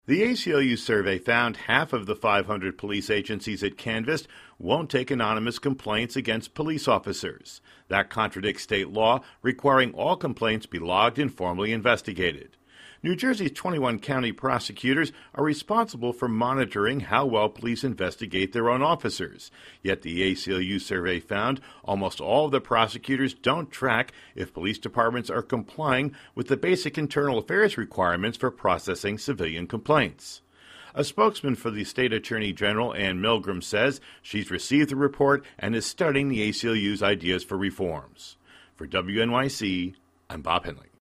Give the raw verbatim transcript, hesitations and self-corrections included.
The A C L U survey found half of the five hundred police agencies it canvassed won't take anonymous complaints against police officers. That contradicts state law requiring all complaints be logged and formally investigated. New Jersey's twenty-one county prosecutors are responsible for monitoring how well police investigate their own officers. Yet the A C L U survey found almost all of the prosecutors don't track if police departments are complying with the basic internal affairs requirements for processing civilian complaints. A spokesman for the State Attorney General, Ann Milgram, says she's received the report and is studying the A C L U's ideas for reforms. For W N Y C, I'm Bob Henley.